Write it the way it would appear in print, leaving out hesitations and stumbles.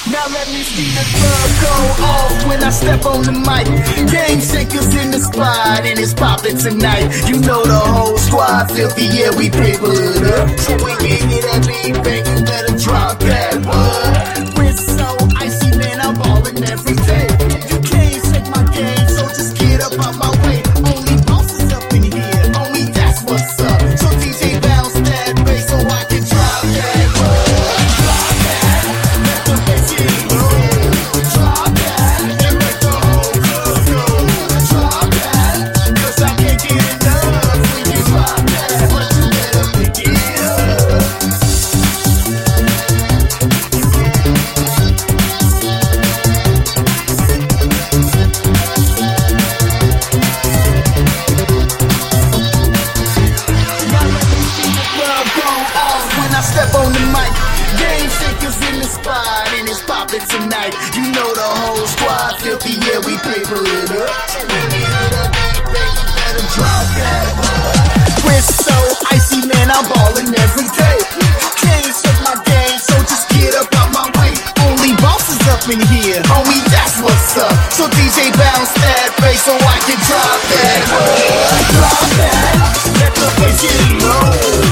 Now let me see the club go off when I step on the mic. Game shakers in the spot and it's poppin' tonight. You know the whole squad filthy, yeah, we paper it up. So when you hear that beat, bang, you better drop that word. We're so icy, man, I'm ballin' every day. You can't shake my game, so just get up out my way. Only bosses up in here, homie, that's what's up. So DJ bounce that bass so I can drop that word. Drop that, let the bass hit low. Drop that, and let the whole club go. Drop that, 'cause I can't get enough when you drop that, but you better pick it up. Step on the mic, game shakers in the spot and it's poppin' tonight. You know the whole squad filthy, yeah, we paper it up. So when we hear that beat, baby, better drop that. We're so icy, man, I'm ballin' every day. Can't shake my game, so just get up out my way. Only bosses up in here, homie, that's what's up. So DJ bounce that bass so I can drop that. Drop that, let the bass get low.